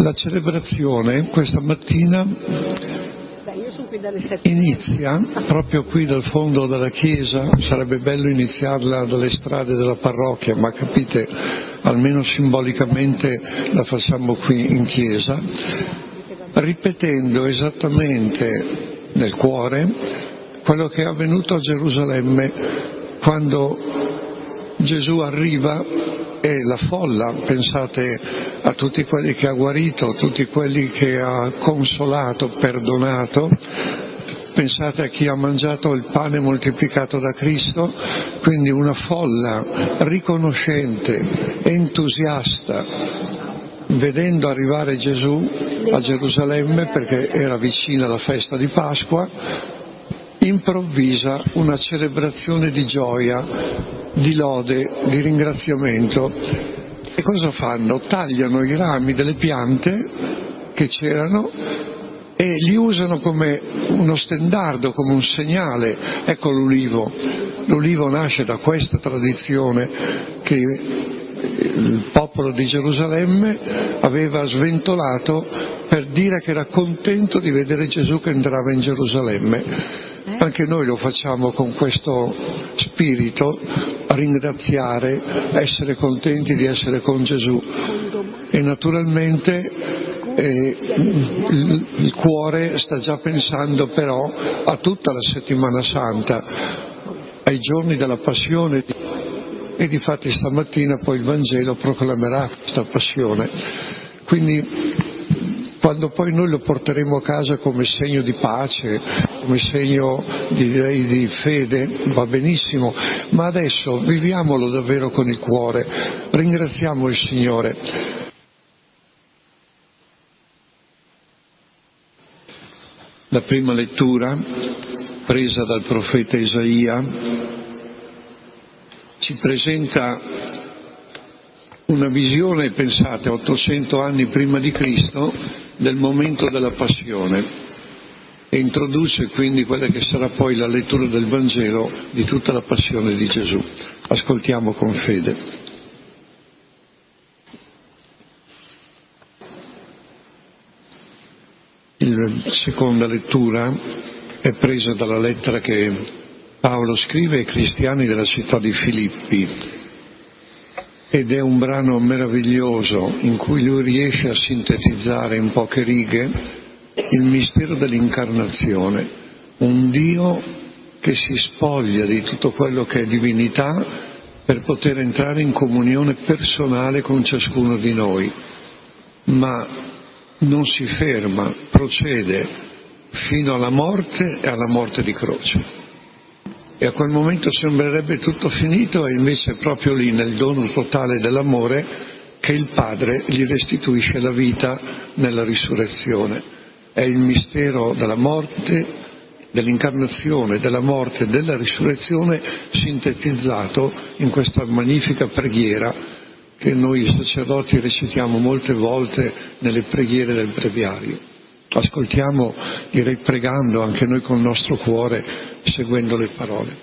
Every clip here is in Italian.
La celebrazione questa mattina inizia proprio qui dal fondo della chiesa. Sarebbe bello iniziarla dalle strade della parrocchia, ma capite, almeno simbolicamente la facciamo qui in chiesa, ripetendo esattamente nel cuore quello che è avvenuto a Gerusalemme quando Gesù arriva e la folla, pensate a tutti quelli che ha guarito, tutti quelli che ha consolato, perdonato, pensate a chi ha mangiato il pane moltiplicato da Cristo, quindi una folla riconoscente, entusiasta, vedendo arrivare Gesù a Gerusalemme perché era vicina la festa di Pasqua, improvvisa una celebrazione di gioia, di lode, di ringraziamento. E cosa fanno? Tagliano i rami delle piante che c'erano e li usano come uno stendardo, come un segnale. Ecco l'ulivo. L'ulivo nasce da questa tradizione che il popolo di Gerusalemme aveva sventolato per dire che era contento di vedere Gesù che entrava in Gerusalemme. Anche noi lo facciamo con questo spirito, a ringraziare, a essere contenti di essere con Gesù. E naturalmente il cuore sta già pensando però a tutta la settimana santa, ai giorni della passione, e difatti stamattina poi il Vangelo proclamerà questa passione. Quindi quando poi noi lo porteremo a casa come segno di pace, come segno di fede, va benissimo, ma adesso viviamolo davvero con il cuore, ringraziamo il Signore. La prima lettura, presa dal profeta Isaia, ci presenta una visione, pensate, 800 anni prima di Cristo, del momento della passione, e introduce quindi quella che sarà poi la lettura del Vangelo di tutta la passione di Gesù. Ascoltiamo con fede. La seconda lettura è presa dalla lettera che Paolo scrive ai cristiani della città di Filippi, ed è un brano meraviglioso in cui lui riesce a sintetizzare in poche righe il mistero dell'incarnazione, un Dio che si spoglia di tutto quello che è divinità per poter entrare in comunione personale con ciascuno di noi, ma non si ferma, procede fino alla morte e alla morte di croce. E a quel momento sembrerebbe tutto finito, e invece è proprio lì, nel dono totale dell'amore, che il Padre gli restituisce la vita nella risurrezione. È il mistero della morte, dell'incarnazione, della morte e della risurrezione sintetizzato in questa magnifica preghiera che noi sacerdoti recitiamo molte volte nelle preghiere del breviario. Ascoltiamo, direi pregando anche noi col nostro cuore, seguendo le parole.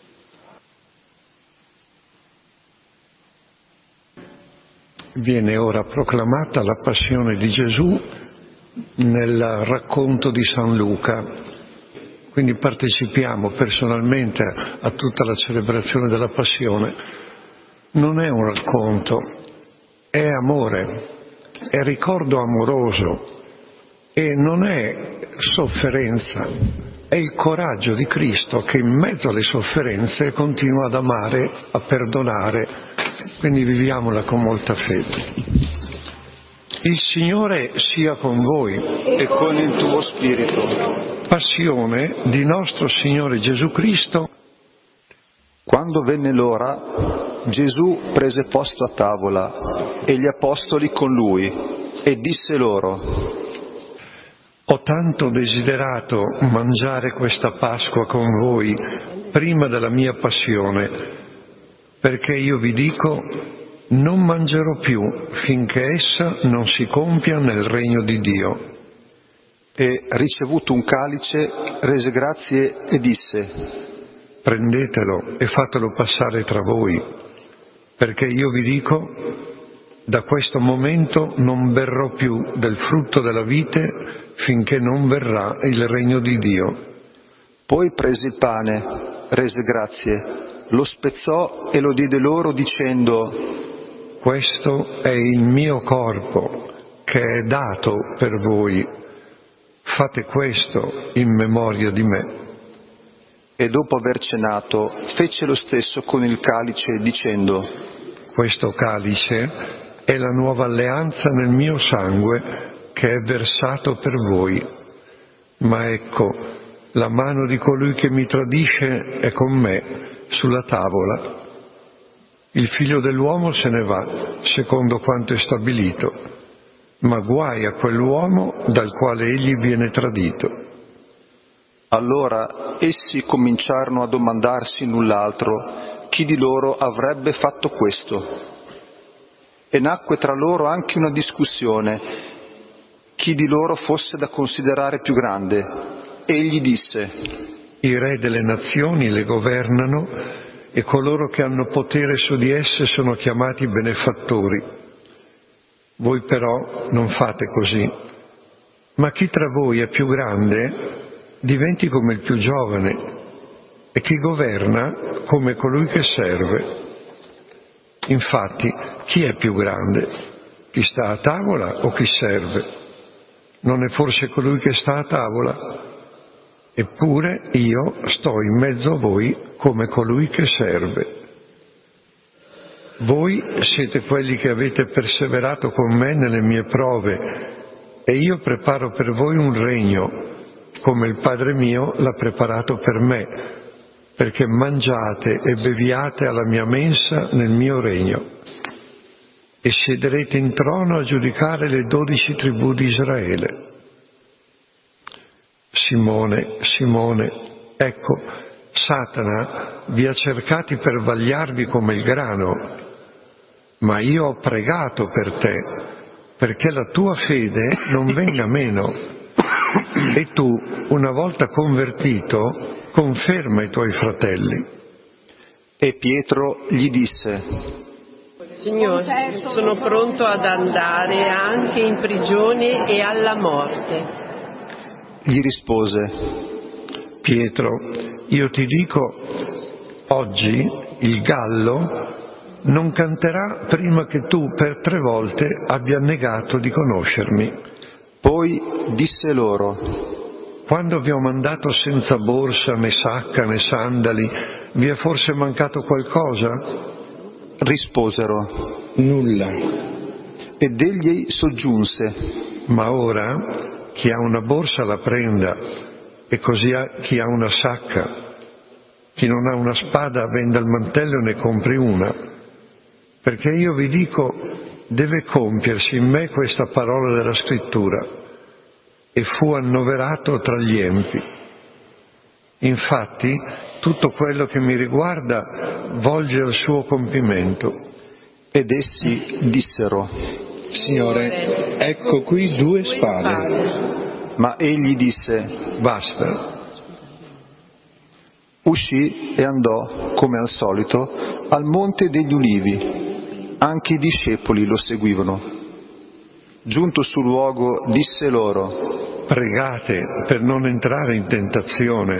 Viene ora proclamata la passione di Gesù nel racconto di San Luca. Quindi partecipiamo personalmente a tutta la celebrazione della passione. Non è un racconto, è amore, è ricordo amoroso. E non è sofferenza, è il coraggio di Cristo che in mezzo alle sofferenze continua ad amare, a perdonare, quindi viviamola con molta fede. Il Signore sia con voi e con il tuo spirito. Passione di nostro Signore Gesù Cristo. Quando venne l'ora, Gesù prese posto a tavola e gli apostoli con lui e disse loro: Ho tanto desiderato mangiare questa Pasqua con voi prima della mia passione, perché io vi dico, non mangerò più finché essa non si compia nel regno di Dio. E ricevuto un calice, rese grazie e disse: Prendetelo e fatelo passare tra voi, perché io vi dico, Da questo momento non berrò più del frutto della vite finché non verrà il regno di Dio. Poi prese il pane, rese grazie, lo spezzò e lo diede loro dicendo: Questo è il mio corpo che è dato per voi. Fate questo in memoria di me. E dopo aver cenato, fece lo stesso con il calice dicendo: Questo calice è la nuova alleanza nel mio sangue che è versato per voi. Ma ecco, la mano di colui che mi tradisce è con me sulla tavola. Il figlio dell'uomo se ne va, secondo quanto è stabilito, ma guai a quell'uomo dal quale egli viene tradito. Allora essi cominciarono a domandarsi l'un l'altro chi di loro avrebbe fatto questo. E nacque tra loro anche una discussione, chi di loro fosse da considerare più grande. Egli disse: I re delle nazioni le governano e coloro che hanno potere su di esse sono chiamati benefattori. Voi però non fate così. Ma chi tra voi è più grande diventi come il più giovane e chi governa come colui che serve. Infatti, chi è più grande? Chi sta a tavola o chi serve? Non è forse colui che sta a tavola? Eppure io sto in mezzo a voi come colui che serve. Voi siete quelli che avete perseverato con me nelle mie prove e io preparo per voi un regno, come il Padre mio l'ha preparato per me, perché mangiate e beviate alla mia mensa nel mio regno. E siederete in trono a giudicare le 12 tribù di Israele. Simone, Simone, ecco, Satana vi ha cercati per vagliarvi come il grano, ma io ho pregato per te, perché la tua fede non venga meno. E tu, una volta convertito, conferma i tuoi fratelli. E Pietro gli disse: Signore, sono pronto ad andare anche in prigione e alla morte. Gli rispose: Pietro, io ti dico, oggi il gallo non canterà prima che tu per 3 volte abbia negato di conoscermi. Poi disse loro: Quando vi ho mandato senza borsa, né sacca, né sandali, vi è forse mancato qualcosa? Risposero: Nulla. Ed egli soggiunse: Ma ora chi ha una borsa la prenda, e così chi ha una sacca. Chi non ha una spada venda il mantello e ne compri una. Perché io vi dico, deve compiersi in me questa parola della Scrittura. E fu annoverato tra gli empi. Infatti, tutto quello che mi riguarda volge al suo compimento. Ed essi dissero: Signore, ecco qui 2 spade. Ma egli disse: Basta. Uscì e andò, come al solito, al Monte degli Ulivi. Anche i discepoli lo seguivano. Giunto sul luogo, disse loro: Pregate per non entrare in tentazione.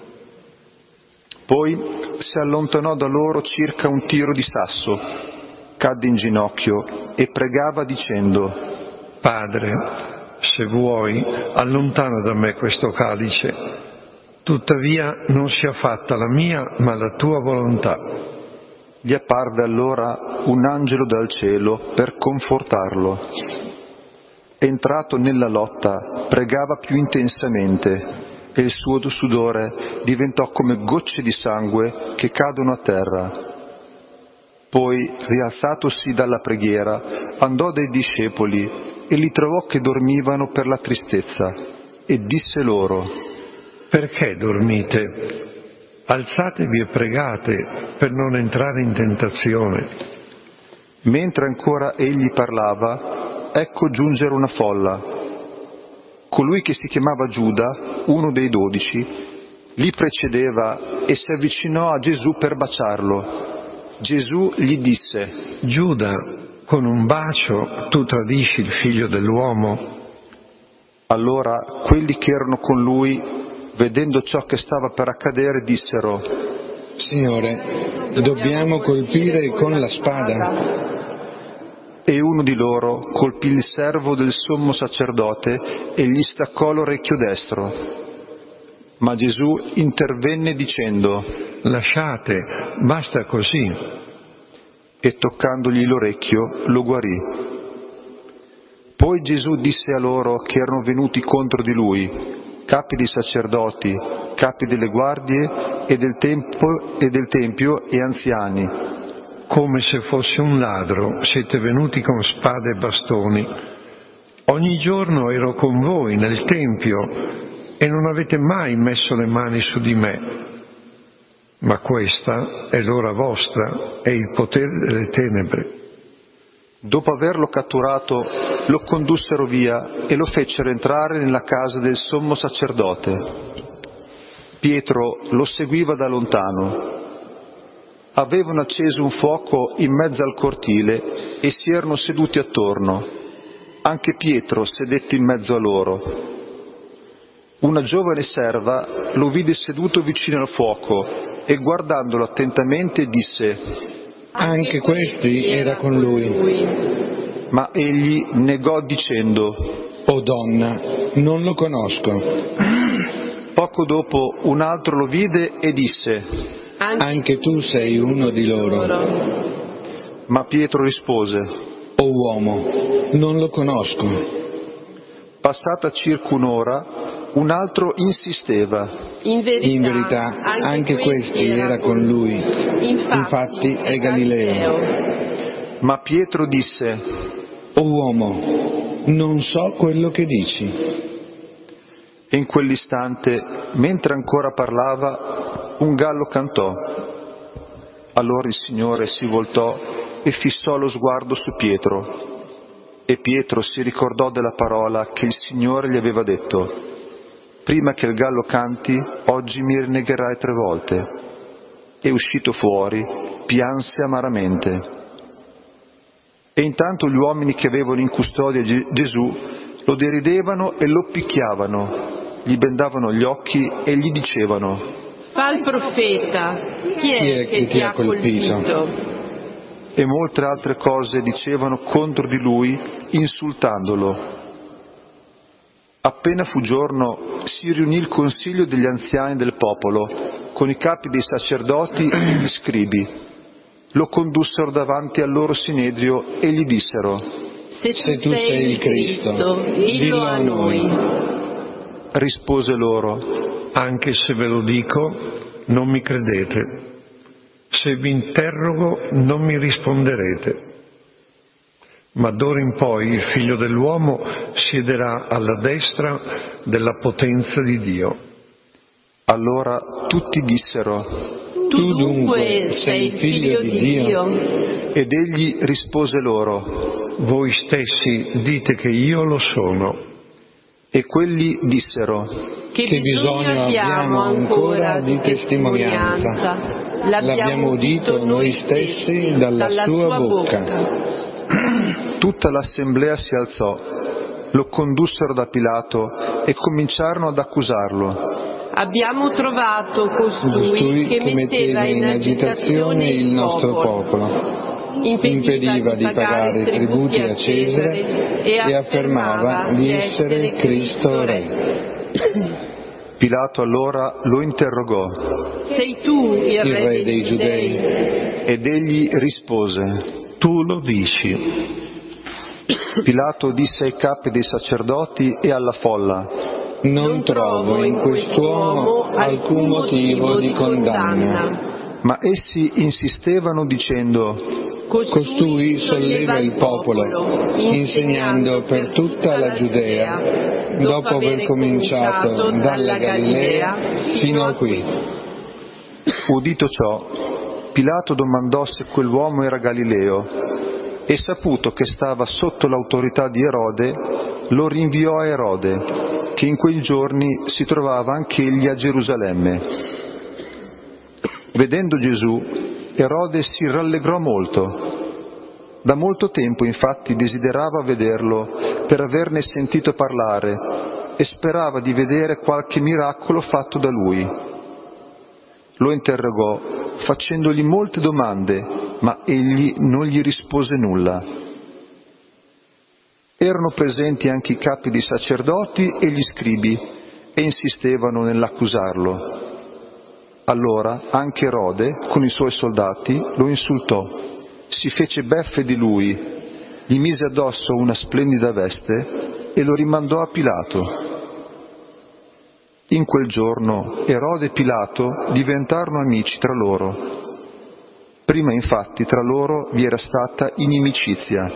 Poi si allontanò da loro circa un tiro di sasso, cadde in ginocchio e pregava dicendo: Padre, se vuoi, allontana da me questo calice. Tuttavia non sia fatta la mia, ma la tua volontà. Gli apparve allora un angelo dal cielo per confortarlo. Entrato nella lotta, pregava più intensamente e il suo sudore diventò come gocce di sangue che cadono a terra. Poi, rialzatosi dalla preghiera, andò dai discepoli e li trovò che dormivano per la tristezza e disse loro: Perché dormite? Alzatevi e pregate per non entrare in tentazione. Mentre ancora egli parlava, ecco giungere una folla. Colui che si chiamava Giuda, uno dei 12, li precedeva e si avvicinò a Gesù per baciarlo. Gesù gli disse: Giuda, con un bacio tu tradisci il figlio dell'uomo? Allora quelli che erano con lui, vedendo ciò che stava per accadere, dissero: Signore, dobbiamo colpire con la spada. E uno di loro colpì il servo del sommo sacerdote e gli staccò l'orecchio destro. Ma Gesù intervenne dicendo: Lasciate, basta così. E toccandogli l'orecchio lo guarì. Poi Gesù disse a loro che erano venuti contro di lui, capi dei sacerdoti, capi delle guardie e del tempio e anziani: Come se fosse un ladro, siete venuti con spade e bastoni. Ogni giorno ero con voi nel Tempio e non avete mai messo le mani su di me. Ma questa è l'ora vostra e il potere delle tenebre. Dopo averlo catturato, lo condussero via e lo fecero entrare nella casa del sommo sacerdote. Pietro lo seguiva da lontano. Avevano acceso un fuoco in mezzo al cortile e si erano seduti attorno. Anche Pietro sedette in mezzo a loro. Una giovane serva lo vide seduto vicino al fuoco e guardandolo attentamente disse: Anche questi era con lui. Ma egli negò dicendo: O donna, non lo conosco. Poco dopo un altro lo vide e disse: Anche tu sei uno di loro. Ma Pietro rispose: O uomo, non lo conosco. Passata circa un'ora, un altro insisteva: In verità, anche questi era con lui. Infatti è Galileo. Ma Pietro disse: O uomo, non so quello che dici. E in quell'istante, mentre ancora parlava, un gallo cantò. Allora il Signore si voltò e fissò lo sguardo su Pietro. E Pietro si ricordò della parola che il Signore gli aveva detto: prima che il gallo canti, oggi mi rinnegherai 3 volte. E uscito fuori, pianse amaramente. E intanto gli uomini che avevano in custodia Gesù lo deridevano e lo picchiavano, gli bendavano gli occhi e gli dicevano: Fa il profeta, chi è che ti ha colpito? E molte altre cose dicevano contro di lui, insultandolo. Appena fu giorno, si riunì il consiglio degli anziani del popolo, con i capi dei sacerdoti e gli scribi. Lo condussero davanti al loro sinedrio e gli dissero: Se tu sei il Cristo, dillo a noi. Rispose loro: Anche se ve lo dico, non mi credete. Se vi interrogo, non mi risponderete. Ma d'ora in poi il Figlio dell'uomo siederà alla destra della potenza di Dio. Allora tutti dissero: Tu dunque sei il Figlio di Dio? Ed egli rispose loro: Voi stessi dite che io lo sono. E quelli dissero: Che bisogno abbiamo ancora di testimonianza? L'abbiamo udito noi stessi dalla sua bocca. Tutta l'assemblea si alzò, lo condussero da Pilato e cominciarono ad accusarlo. Abbiamo trovato costui che metteva in agitazione il nostro popolo, impediva di pagare tributi a Cesare e affermava di essere Cristo Re. Pilato allora lo interrogò: Sei tu il Re dei Giudei? Ed egli rispose: Tu lo dici. Pilato disse ai capi dei sacerdoti e alla folla: Non trovo in quest'uomo alcun motivo di condanna. Ma essi insistevano dicendo: Costui solleva il popolo, insegnando per tutta la Giudea, dopo aver cominciato dalla Galilea fino a qui. Udito ciò, Pilato domandò se quell'uomo era Galileo, e saputo che stava sotto l'autorità di Erode, lo rinviò a Erode, che in quei giorni si trovava anch'egli a Gerusalemme. Vedendo Gesù, Erode si rallegrò molto Da molto tempo, infatti, desiderava vederlo per averne sentito parlare e sperava di vedere qualche miracolo fatto da lui. Lo interrogò, facendogli molte domande, ma egli non gli rispose nulla. Erano presenti anche i capi dei sacerdoti e gli scribi e insistevano nell'accusarlo. Allora anche Erode, con i suoi soldati, lo insultò, si fece beffe di lui, gli mise addosso una splendida veste e lo rimandò a Pilato. In quel giorno Erode e Pilato diventarono amici tra loro. Prima infatti tra loro vi era stata inimicizia.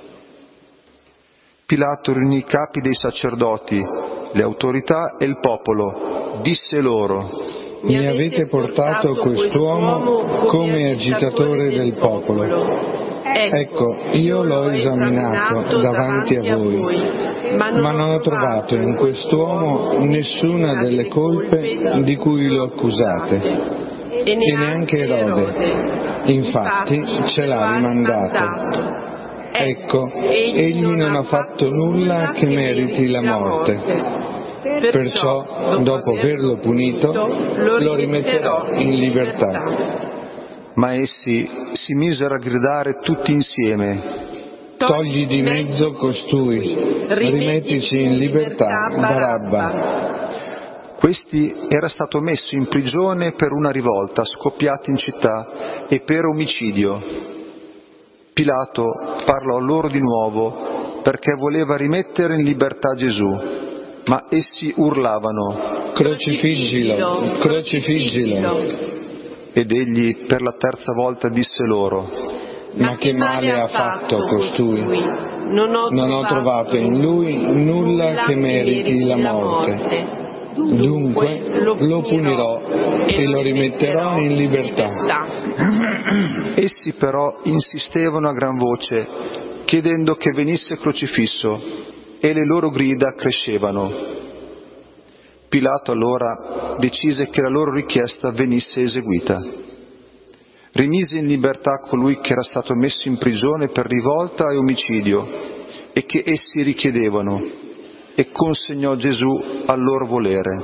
Pilato riunì i capi dei sacerdoti, le autorità e il popolo. Disse loro: mi avete portato quest'uomo come agitatore del popolo. Ecco, io l'ho esaminato davanti a voi, ma non ho trovato in quest'uomo nessuna delle colpe di cui lo accusate, e neanche Erode. Infatti ce l'ha rimandato. Ecco, egli non ha fatto nulla che meriti la morte. Perciò, dopo averlo punito, lo rimetterò in libertà. Ma essi si misero a gridare tutti insieme: togli di mezzo costui, rimettici in libertà Barabba. Questi era stato messo in prigione per una rivolta scoppiata in città e per omicidio. Pilato parlò loro di nuovo perché voleva rimettere in libertà Gesù, ma essi urlavano: crocifiggilo, crocifiggilo. Ed egli per la terza volta disse loro: ma che male ha fatto costui? Non ho trovato in lui nulla che meriti la morte. Dunque lo punirò e lo rimetterò in libertà. Essi però insistevano a gran voce, chiedendo che venisse crocifisso, e le loro grida crescevano. Pilato allora decise che la loro richiesta venisse eseguita. Rimise in libertà colui che era stato messo in prigione per rivolta e omicidio e che essi richiedevano, e consegnò Gesù al loro volere.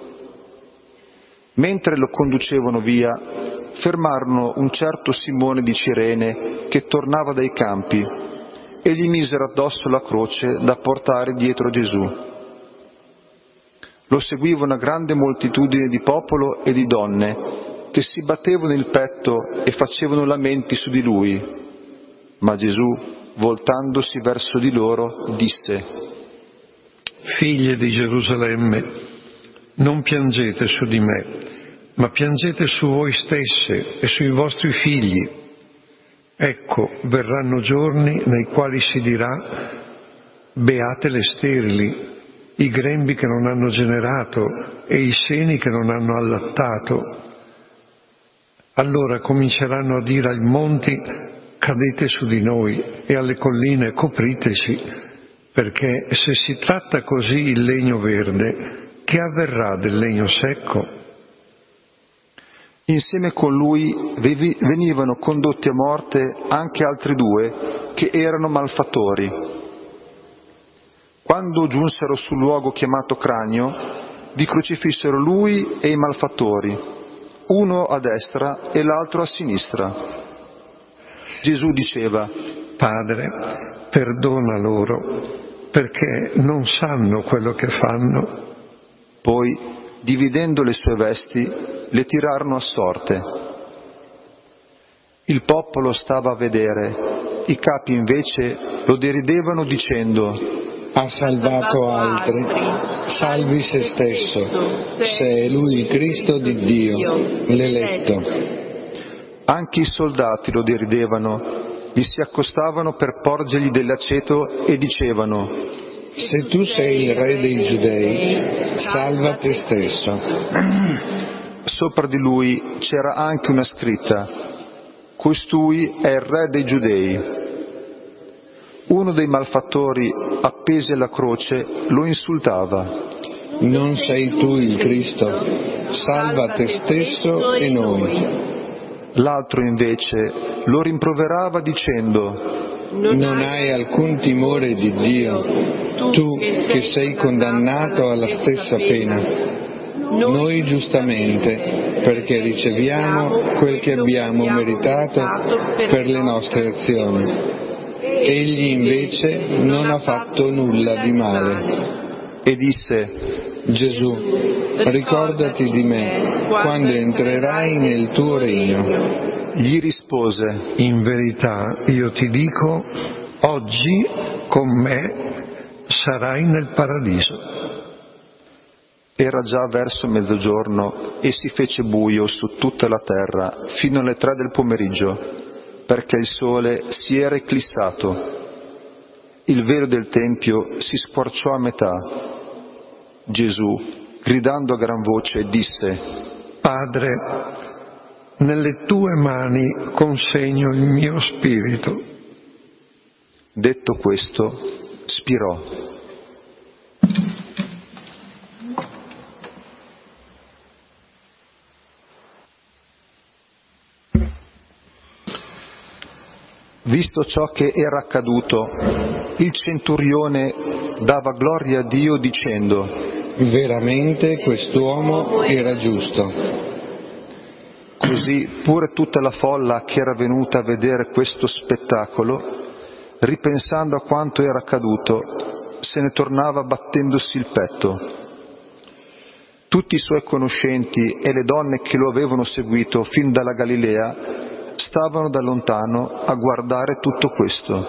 Mentre lo conducevano via, fermarono un certo Simone di Cirene che tornava dai campi e gli misero addosso la croce da portare dietro Gesù. Lo seguiva una grande moltitudine di popolo e di donne che si battevano il petto e facevano lamenti su di lui. Ma Gesù, voltandosi verso di loro, disse: figlie di Gerusalemme, non piangete su di me, ma piangete su voi stesse e sui vostri figli. Ecco, verranno giorni nei quali si dirà: beate le sterili, i grembi che non hanno generato e i seni che non hanno allattato. Allora cominceranno a dire ai monti: cadete su di noi, e alle colline: copriteci, perché se si tratta così il legno verde, che avverrà del legno secco? Insieme con lui venivano condotti a morte anche altri due che erano malfattori. Quando giunsero sul luogo chiamato Cranio, vi crocifissero lui e i malfattori, uno a destra e l'altro a sinistra. Gesù diceva: Padre, perdona loro, perché non sanno quello che fanno. Poi, dividendo le sue vesti, le tirarono a sorte. Il popolo stava a vedere, i capi invece lo deridevano dicendo: ha salvato altri, salvi se stesso, se è lui il Cristo di Dio, l'eletto. Anche i soldati lo deridevano, gli si accostavano per porgergli dell'aceto e dicevano: se tu sei il re dei Giudei, salva te stesso. Sopra di lui c'era anche una scritta: costui è il re dei Giudei. Uno dei malfattori, appesi alla croce, lo insultava: non sei tu il Cristo? Salva te stesso e noi. L'altro invece lo rimproverava dicendo: non hai alcun timore di Dio, tu che sei condannato alla stessa pena. Noi giustamente, perché riceviamo quel che abbiamo meritato per le nostre azioni. Egli invece non ha fatto nulla di male. E disse: Gesù, ricordati di me quando entrerai nel tuo regno. Gli rispose: in verità io ti dico, oggi con me sarai nel paradiso. Era già verso mezzogiorno e si fece buio su tutta la terra fino alle 3 del pomeriggio, perché il sole si era eclissato. Il velo del tempio si squarciò a metà. Gesù, gridando a gran voce, disse: Padre, nelle tue mani consegno il mio spirito. Detto questo, spirò. Visto ciò che era accaduto, il centurione dava gloria a Dio dicendo: veramente quest'uomo era giusto. Così pure tutta la folla che era venuta a vedere questo spettacolo, ripensando a quanto era accaduto, se ne tornava battendosi il petto. Tutti i suoi conoscenti e le donne che lo avevano seguito fin dalla Galilea stavano da lontano a guardare tutto questo.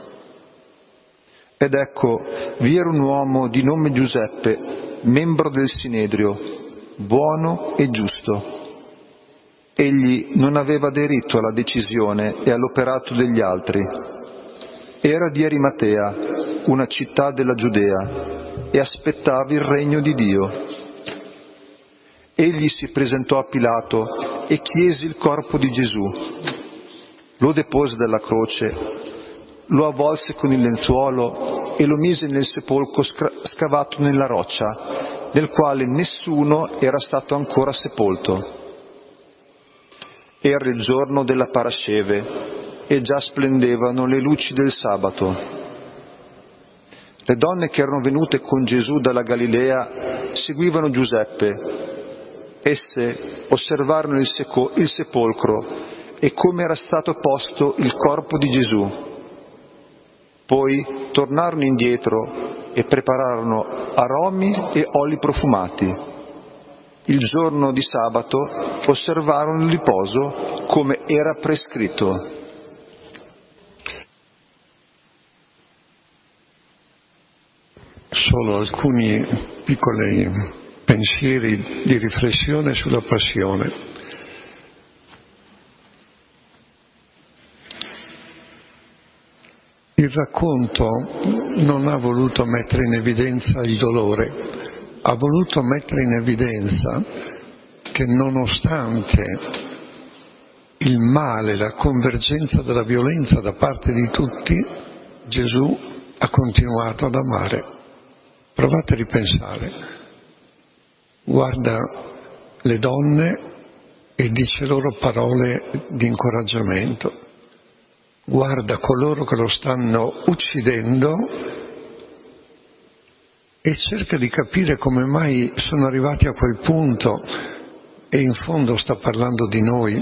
Ed ecco, vi era un uomo di nome Giuseppe, membro del Sinedrio, buono e giusto. Egli non aveva aderito alla decisione e all'operato degli altri. Era di Arimatea, una città della Giudea, e aspettava il regno di Dio. Egli si presentò a Pilato e chiese il corpo di Gesù. Lo depose dalla croce, lo avvolse con il lenzuolo e lo mise nel sepolcro scavato nella roccia, nel quale nessuno era stato ancora sepolto. Era il giorno della Parasceve e già splendevano le luci del sabato. Le donne che erano venute con Gesù dalla Galilea seguivano Giuseppe. Esse osservarono il sepolcro e come era stato posto il corpo di Gesù. Poi tornarono indietro e prepararono aromi e oli profumati. Il giorno di sabato osservarono il riposo come era prescritto. Solo alcuni piccoli pensieri di riflessione sulla passione. Il racconto non ha voluto mettere in evidenza il dolore, ha voluto mettere in evidenza che nonostante il male, la convergenza della violenza da parte di tutti, Gesù ha continuato ad amare. Provate a ripensare. Guarda le donne e dice loro parole di incoraggiamento. Guarda coloro che lo stanno uccidendo e cerca di capire come mai sono arrivati a quel punto, e in fondo sta parlando di noi.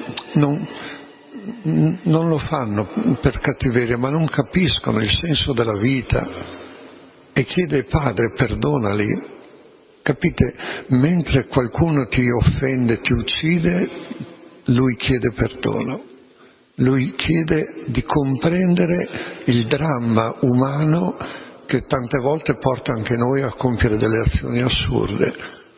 Non lo fanno per cattiveria, ma non capiscono il senso della vita, e chiede: Padre, perdonali. Capite? Mentre qualcuno ti offende, ti uccide, lui chiede perdono. Lui chiede di comprendere il dramma umano che tante volte porta anche noi a compiere delle azioni assurde.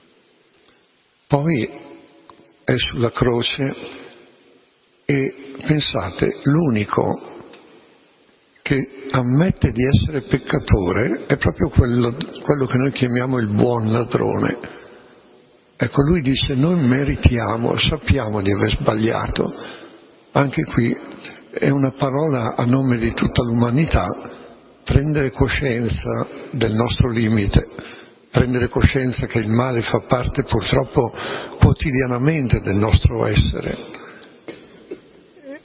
Poi è sulla croce e pensate, l'unico che ammette di essere peccatore è proprio quello che noi chiamiamo il buon ladrone. Ecco, lui dice: noi meritiamo, sappiamo di aver sbagliato. Anche qui è una parola a nome di tutta l'umanità: prendere coscienza del nostro limite, prendere coscienza che il male fa parte purtroppo quotidianamente del nostro essere.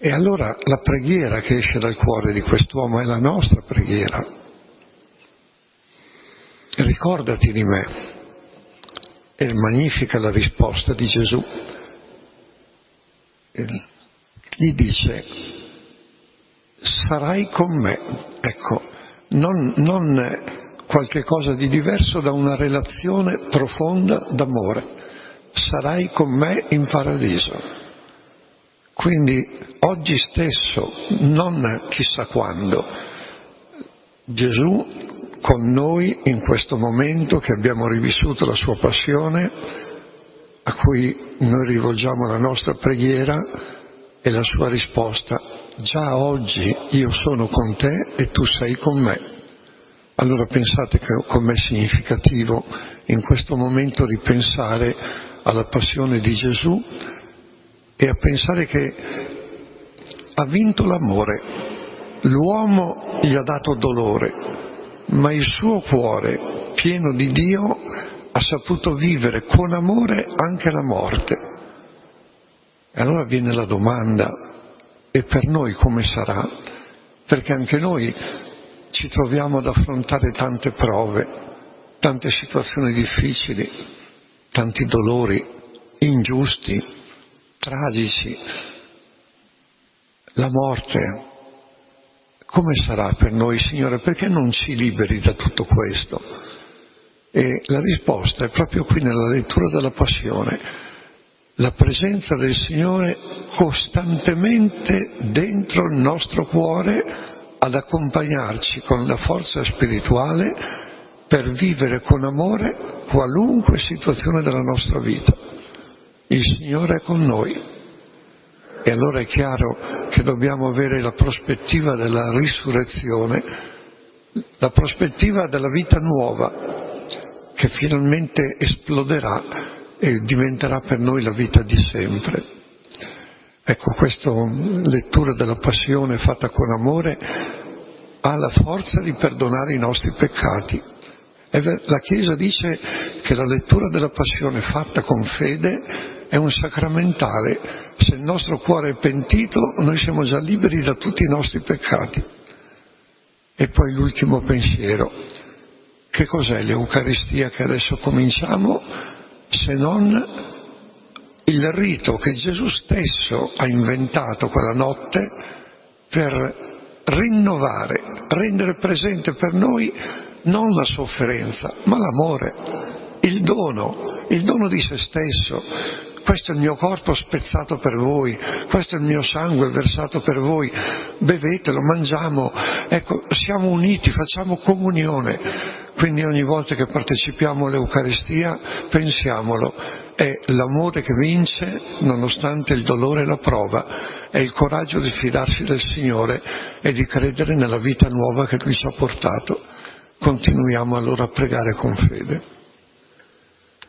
E allora la preghiera che esce dal cuore di quest'uomo è la nostra preghiera. Ricordati di me. È magnifica la risposta di Gesù. Gli dice: sarai con me. Ecco, non qualche cosa di diverso da una relazione profonda d'amore. Sarai con me in paradiso. Quindi oggi stesso, non chissà quando, Gesù con noi in questo momento che abbiamo rivissuto la sua passione, a cui noi rivolgiamo la nostra preghiera, e la sua risposta: già oggi io sono con te e tu sei con me. Allora pensate che com'è significativo in questo momento ripensare alla passione di Gesù e a pensare che ha vinto l'amore. L'uomo gli ha dato dolore, ma il suo cuore, pieno di Dio, ha saputo vivere con amore anche la morte. E allora viene la domanda: e per noi come sarà? Perché anche noi ci troviamo ad affrontare tante prove, tante situazioni difficili, tanti dolori ingiusti, tragici, la morte. Come sarà per noi, Signore? Perché non ci liberi da tutto questo? E la risposta è proprio qui nella lettura della Passione. La presenza del Signore costantemente dentro il nostro cuore ad accompagnarci con la forza spirituale per vivere con amore qualunque situazione della nostra vita. Il Signore è con noi. E allora è chiaro che dobbiamo avere la prospettiva della risurrezione, la prospettiva della vita nuova, che finalmente esploderà e diventerà per noi la vita di sempre. Ecco, questa lettura della Passione fatta con amore ha la forza di perdonare i nostri peccati. La Chiesa dice che la lettura della Passione fatta con fede è un sacramentale. Se il nostro cuore è pentito, noi siamo già liberi da tutti i nostri peccati. E poi l'ultimo pensiero: che cos'è l'Eucaristia che adesso cominciamo, se non il rito che Gesù stesso ha inventato quella notte per rinnovare, rendere presente per noi non la sofferenza, ma l'amore, il dono di se stesso. Questo è il mio corpo spezzato per voi, questo è il mio sangue versato per voi, bevetelo, mangiamo, ecco, siamo uniti, facciamo comunione. Quindi ogni volta che partecipiamo all'Eucaristia pensiamolo, è l'amore che vince nonostante il dolore e la prova, è il coraggio di fidarsi del Signore e di credere nella vita nuova che Lui ci ha portato. Continuiamo allora a pregare con fede.